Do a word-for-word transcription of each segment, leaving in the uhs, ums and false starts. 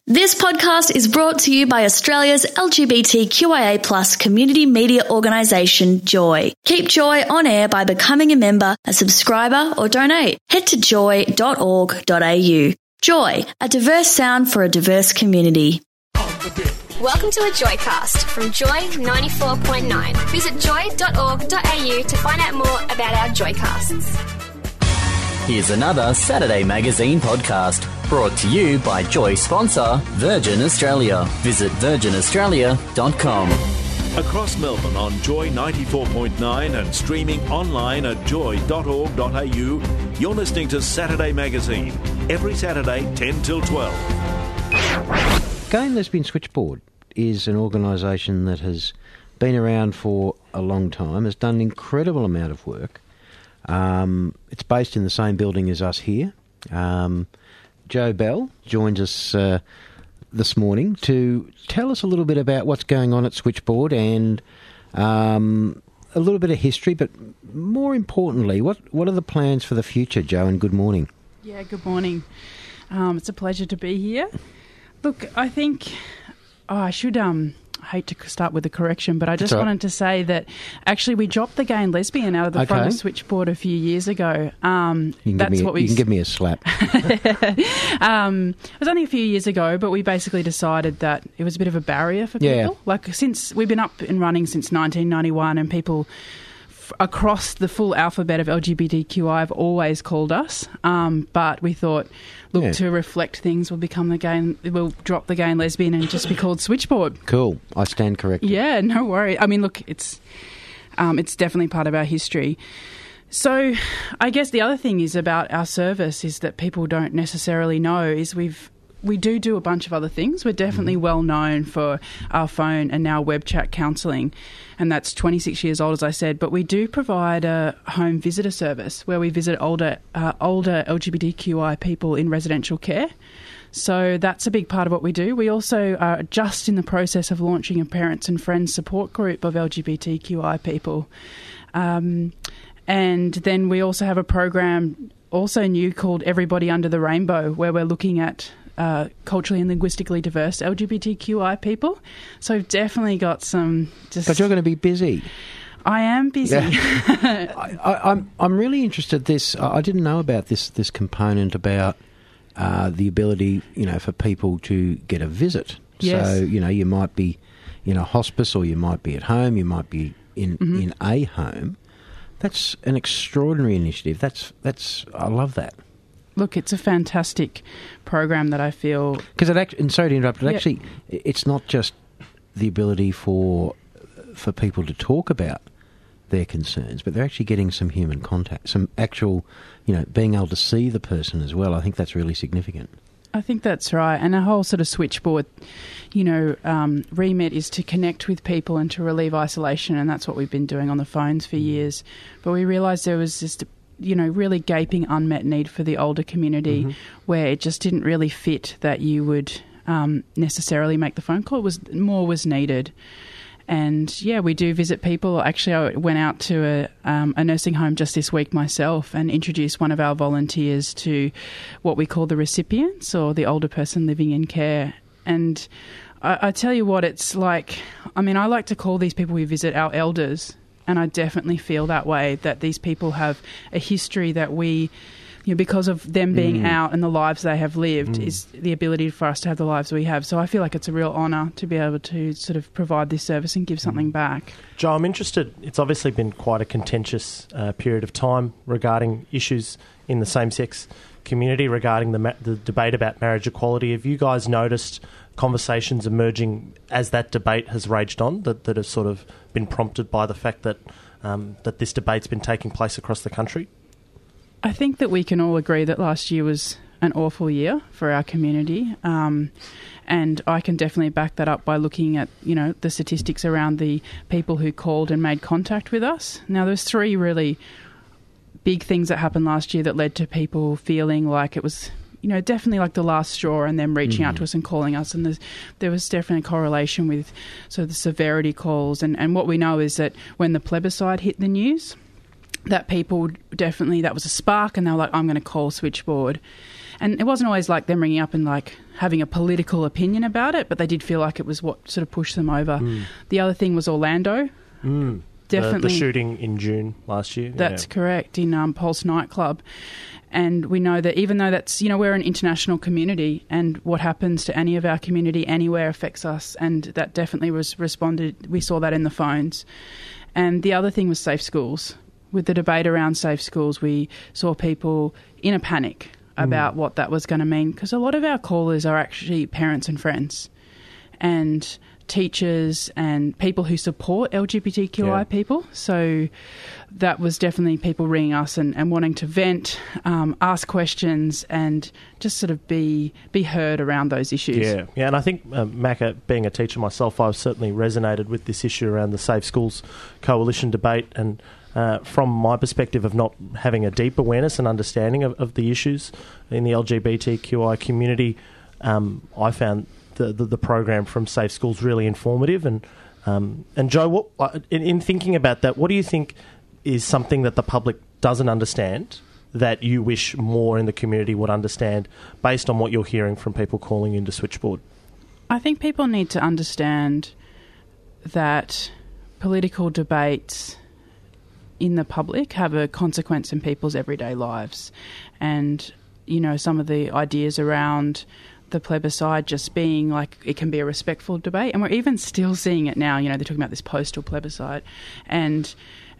This podcast is brought to you by Australia's L G B T Q I A plus community media organisation, Joy. Keep Joy on air by becoming a member, a subscriber or donate. Head to joy dot org dot a u. Joy, a diverse sound for a diverse community. Welcome to a Joycast from Joy ninety-four point nine. Visit joy dot org dot a u to find out more about our Joycasts. Here's another Saturday Magazine podcast brought to you by Joy sponsor Virgin Australia. Visit virgin australia dot com. Across Melbourne on Joy ninety-four point nine and streaming online at joy dot org dot a u, you're listening to Saturday Magazine, every Saturday ten till twelve. Gay and Lesbian Switchboard is an organisation that has been around for a long time, has done an incredible amount of work. Um, it's based in the same building as us here. Um, Joe Bell joins us uh, this morning to tell us a little bit about what's going on at Switchboard and um, a little bit of history, but more importantly, what, what are the plans for the future, Joe, and good morning. Yeah, good morning. Um, it's a pleasure to be here. Look, I think oh, I should... Um, I hate to start with a correction, but I just right. wanted to say that actually we dropped the gay and lesbian out of the okay. front of Switchboard a few years ago. Um, you can, that's give, me what a, we you can give me a slap. um, it was only a few years ago, but we basically decided that it was a bit of a barrier for people. Yeah. Like since we've been up and running since nineteen ninety-one, and people f- across the full alphabet of L G B T Q I have always called us, um, but we thought, look, yeah. to reflect things, we'll become the gay and, we'll drop the gay and lesbian and just be called Switchboard. Cool. I stand corrected. Yeah, no worry. I mean, look, it's um, it's definitely part of our history. So I guess the other thing is about our service is that people don't necessarily know is we've we do do a bunch of other things. We're definitely mm-hmm. well known for our phone and now web chat counselling, and that's twenty-six years old, as I said. But we do provide a home visitor service where we visit older uh, older L G B T Q I people in residential care. So that's a big part of what we do. We also are just in the process of launching a parents and friends support group of L G B T Q I people. Um, and then we also have a program also new called Everybody Under the Rainbow, where we're looking at Uh, culturally and linguistically diverse L G B T Q I people. So we've definitely got some... Just, but you're going to be busy. I am busy. Yeah. I, I, I'm I'm really interested. This I didn't know about this this component about uh, the ability, you know, for people to get a visit. Yes. So you know, you might be in a hospice, or you might be at home. You might be in Mm-hmm. in a home. That's an extraordinary initiative. That's that's I love that. Look, it's a fantastic program that I feel... Because it actually, and sorry to interrupt, it Yep. actually, it's not just the ability for for people to talk about their concerns, but they're actually getting some human contact, some actual, you know, being able to see the person as well. I think that's really significant. I think that's right. And a whole sort of Switchboard, you know, um, remit is to connect with people and to relieve isolation, and that's what we've been doing on the phones for years. But we realised there was just... you know, really gaping unmet need for the older community mm-hmm. where it just didn't really fit that you would um, necessarily make the phone call. It was more was needed. And, yeah, we do visit people. Actually, I went out to a, um, a nursing home just this week myself and introduced one of our volunteers to what we call the recipients, or the older person living in care. And I, I tell you what, it's like, I mean, I like to call these people we visit our elders. And I definitely feel that way, that these people have a history that we, you know, because of them being mm. out and the lives they have lived, mm. is the ability for us to have the lives we have. So I feel like it's a real honour to be able to sort of provide this service and give something back. Joe, I'm interested. It's obviously been quite a contentious uh, period of time regarding issues in the same-sex community, regarding the, ma- the debate about marriage equality. Have you guys noticed conversations emerging as that debate has raged on that, that have sort of been prompted by the fact that um, that this debate's been taking place across the country? I think that we can all agree that last year was an awful year for our community, um, and I can definitely back that up by looking at, you know, the statistics around the people who called and made contact with us. Now, there's three really big things that happened last year that led to people feeling like it was, you know, definitely like the last straw, and them reaching mm-hmm. out to us and calling us. And there's, there was definitely a correlation with sort of the severity calls. And, and what we know is that when the plebiscite hit the news, that people definitely, that was a spark, and they were like, I'm going to call Switchboard. And it wasn't always like them ringing up and like, having a political opinion about it, but they did feel like it was what sort of pushed them over. Mm. The other thing was Orlando. Mm. Definitely. The, the shooting in June last year. That's yeah. correct, in um, Pulse nightclub. And we know that even though that's, you know, we're an international community, and what happens to any of our community anywhere affects us, and that definitely was responded, we saw that in the phones. And the other thing was safe schools. With the debate around safe schools, we saw people in a panic about mm. what that was going to mean, because a lot of our callers are actually parents and friends and teachers and people who support L G B T Q I yeah. people. So that was definitely people ringing us and, and wanting to vent, um, ask questions, and just sort of be be heard around those issues. Yeah, yeah, and I think, uh, Macca, being a teacher myself, I've certainly resonated with this issue around the Safe Schools Coalition debate, and uh, from my perspective of not having a deep awareness and understanding of, of the issues in the L G B T Q I community, um, I found The, the, the program from Safe Schools really informative. And um, and Joe, what, in, in thinking about that, what do you think is something that the public doesn't understand that you wish more in the community would understand based on what you're hearing from people calling into Switchboard? I think people need to understand that political debates in the public have a consequence in people's everyday lives. And, you know, some of the ideas around the plebiscite just being like it can be a respectful debate, and we're even still seeing it now. You know, they're talking about this postal plebiscite, and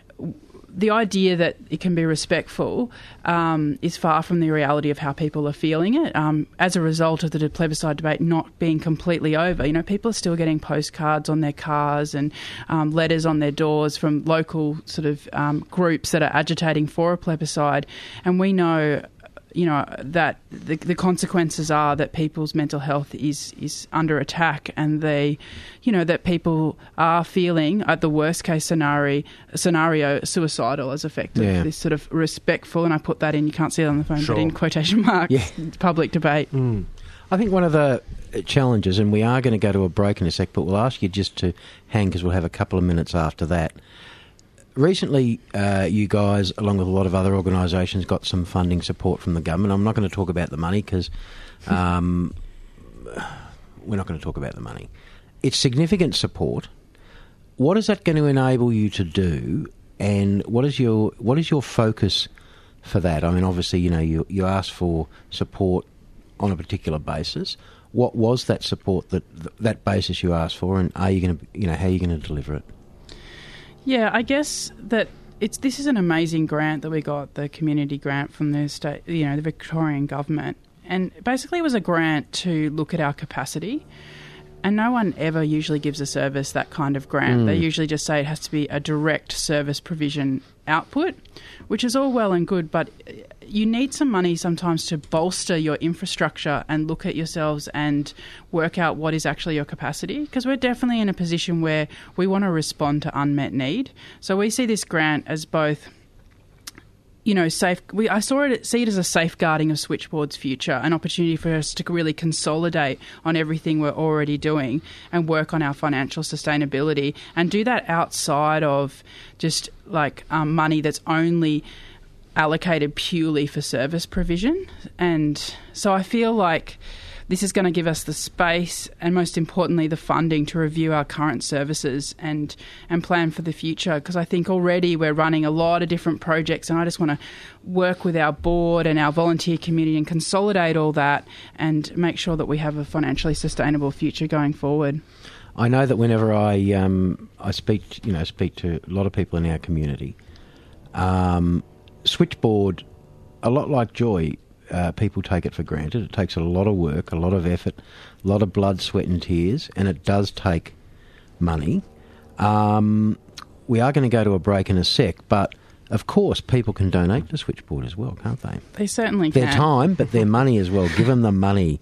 the idea that it can be respectful um, is far from the reality of how people are feeling it. Um, as a result of the plebiscite debate not being completely over, you know, people are still getting postcards on their cars and um, letters on their doors from local sort of um, groups that are agitating for a plebiscite, and we know, you know, that the, the consequences are that people's mental health is, is under attack, and they, you know, that people are feeling, at the worst case scenario, scenario suicidal as effect of yeah. this sort of respectful, and I put that in, you can't see it on the phone, sure. but in quotation marks, yeah. public debate. Mm. I think one of the challenges, and we are going to go to a break in a sec, but we'll ask you just to hang because we'll have a couple of minutes after that. Recently, uh, you guys, along with a lot of other organisations, got some funding support from the government. I'm not going to talk about the money because um, we're not going to talk about the money. It's significant support. What is that going to enable you to do, and what is your what is your focus for that? I mean, obviously, you know, you you asked for support on a particular basis. What was that support, that that basis you asked for, and are you going to, you know, how are you going to deliver it? Yeah, I guess that it's this is an amazing grant that we got, the community grant from the state, you know, the Victorian government, and basically it was a grant to look at our capacity. And no one ever usually gives a service that kind of grant. Mm. They usually just say it has to be a direct service provision output, which is all well and good, but you need some money sometimes to bolster your infrastructure and look at yourselves and work out what is actually your capacity, because we're definitely in a position where we want to respond to unmet need. So we see this grant as both, you know, safe. We I saw it see it as a safeguarding of Switchboard's future, an opportunity for us to really consolidate on everything we're already doing and work on our financial sustainability, and do that outside of just like um, money that's only allocated purely for service provision. And so I feel like this is going to give us the space and, most importantly, the funding to review our current services and, and plan for the future, because I think already we're running a lot of different projects, and I just want to work with our board and our volunteer community and consolidate all that and make sure that we have a financially sustainable future going forward. I know that whenever I um, I speak, you know, speak to a lot of people in our community, um, Switchboard, a lot like Joy, uh, people take it for granted. It takes a lot of work, a lot of effort, a lot of blood, sweat and tears, and it does take money. Um, we are going to go to a break in a sec, but of course people can donate to Switchboard as well, can't they? They certainly their can. Their time, but their money as well. Give them the money.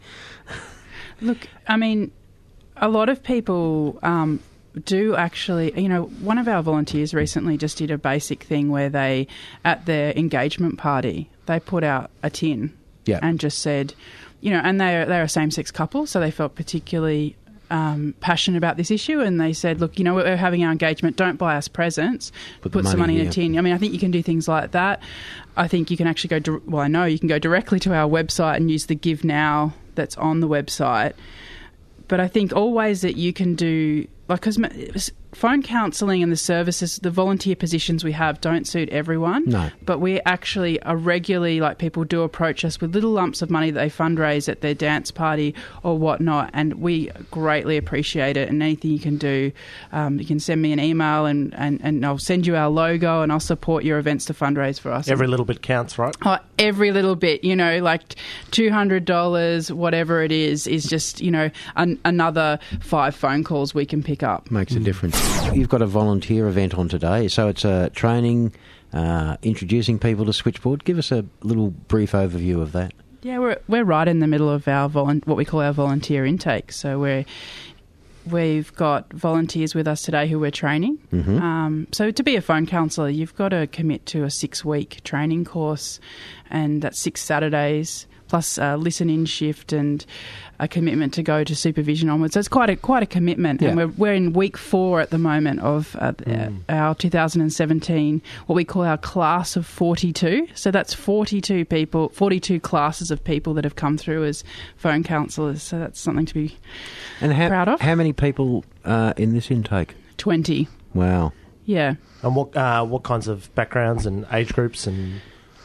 Look, I mean, a lot of people um, do actually, you know, one of our volunteers recently just did a basic thing where they, at their engagement party, they put out a tin yeah. and just said, you know, and they're, they're a same-sex couple, so they felt particularly um, passionate about this issue, and they said, look, you know, we're having our engagement, don't buy us presents, Put, put the some money in here. a tin. I mean, I think you can do things like that. I think you can actually go, dir- well, I know you can go directly to our website and use the Give Now that's on the website. But I think all ways that you can do, like, because phone counselling and the services, the volunteer positions we have don't suit everyone. No. But we actually are regularly, like, people do approach us with little lumps of money that they fundraise at their dance party or whatnot, and we greatly appreciate it. And anything you can do, um, you can send me an email and, and, and I'll send you our logo and I'll support your events to fundraise for us. Every little bit counts, right? Oh, every little bit, you know, like two hundred dollars, whatever it is, is just, you know, an, another five phone calls we can pick up. Makes a difference. You've got a volunteer event on today, so it's a training, uh, introducing people to Switchboard. Give us a little brief overview of that. Yeah, we're we're right in the middle of our volu- what we call our volunteer intake. So we're we've got volunteers with us today who we're training. Mm-hmm. Um, so to be a phone counsellor, you've got to commit to a six-week training course, and that's six Saturdays plus a listen-in shift and a commitment to go to supervision onwards. So it's quite a quite a commitment, Yeah. and we're we're in week four at the moment of uh, Mm. our two thousand seventeen, what we call our class of forty-two. So that's forty-two people, forty-two classes of people that have come through as phone counsellors. So that's something to be And how, proud of. how many people uh, in this intake? twenty. Wow. Yeah. And what uh, what kinds of backgrounds and age groups and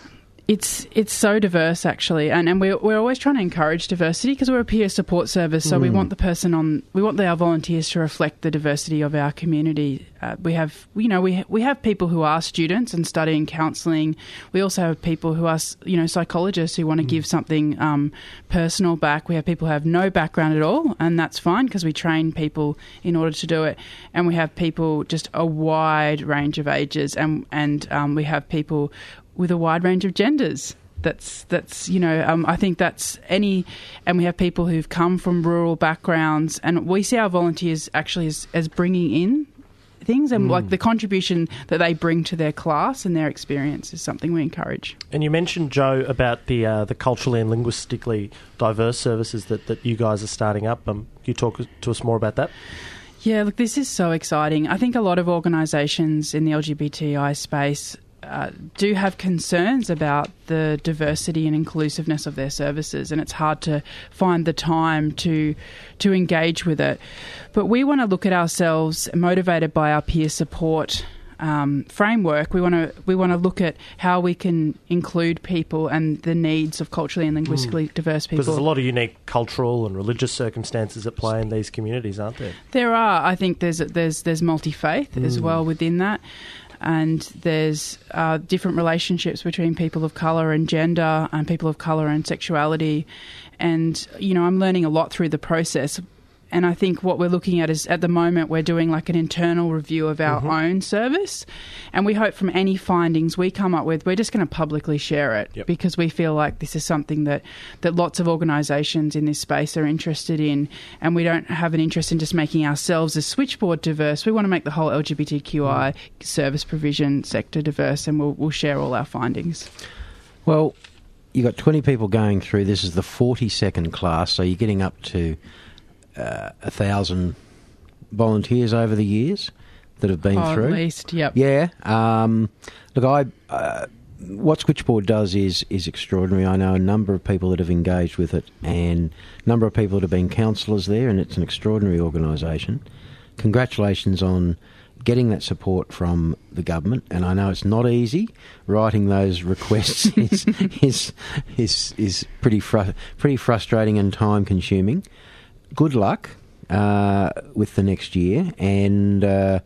It's it's so diverse, actually, and and we're we're always trying to encourage diversity because we're a peer support service. So we want the person on, we want the, our volunteers to reflect the diversity of our community. Uh, we have, you know, we we have people who are students and studying counselling. We also have people who are, you know, psychologists who want to give something um, personal back. We have people who have no background at all, and that's fine because we train people in order to do it. And we have people just a wide range of ages, and and um, we have people with a wide range of genders. That's, that's you know, um, I think that's any... And we have people who've come from rural backgrounds, and we see our volunteers actually as, as bringing in things, and like the contribution that they bring to their class and their experience is something we encourage. And you mentioned, Joe, about the uh, the culturally and linguistically diverse services that, that you guys are starting up. Um, can you talk to us more about that? Yeah, look, this is so exciting. I think a lot of organisations in the L G B T I space Uh, do have concerns about the diversity and inclusiveness of their services, and it's hard to find the time to to engage with it. But we want to look at ourselves, motivated by our peer support um, framework. We want to we want to look at how we can include people and the needs of culturally and linguistically mm. diverse people. Because there's a lot of unique cultural and religious circumstances at play in these communities, aren't there? There are. I think there's there's there's multi-faith mm. as well within that. And there's uh, different relationships between people of colour and gender and people of colour and sexuality. And, you know, I'm learning a lot through the process. And I think what we're looking at is, at the moment, we're doing like an internal review of our mm-hmm. own service. And we hope from any findings we come up with, we're just going to publicly share it yep. because we feel like this is something that, that lots of organisations in this space are interested in. And we don't have an interest in just making ourselves as Switchboard diverse. We want to make the whole L G B T Q I mm. service provision sector diverse, and we'll, we'll share all our findings. Well, you've got twenty people going through. This is the forty-second class, so you're getting up to Uh, a thousand volunteers over the years that have been oh, through. At least, yep. Yeah. Um, look, I uh, what Switchboard does is is extraordinary. I know a number of people that have engaged with it, and a number of people that have been counsellors there, and it's an extraordinary organisation. Congratulations on getting that support from the government, and I know it's not easy. Writing those requests is, is is is pretty fru- pretty frustrating and time consuming. Good luck uh, with the next year, and uh,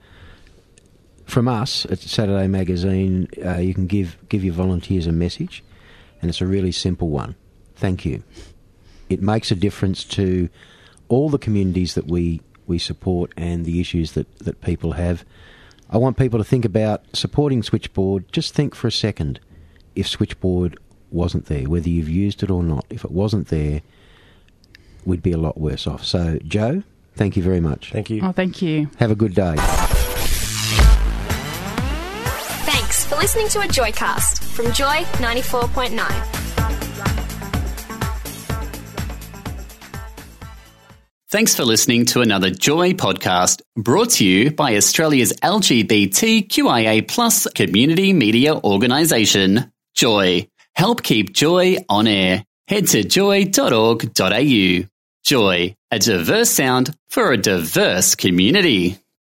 from us at Saturday Magazine, uh, you can give give your volunteers a message, and it's a really simple one. Thank you. It makes a difference to all the communities that we, we support and the issues that, that people have. I want people to think about supporting Switchboard. Just think for a second, if Switchboard wasn't there, whether you've used it or not, if it wasn't there, we'd be a lot worse off. So, Joe, thank you very much. Thank you. Oh, thank you. Have a good day. Thanks for listening to a Joycast from Joy ninety-four point nine. Thanks for listening to another Joy podcast brought to you by Australia's L G B T Q I A plus community media organisation, Joy. Help keep Joy on air. Head to joy dot org dot a u. Joy, a diverse sound for a diverse community.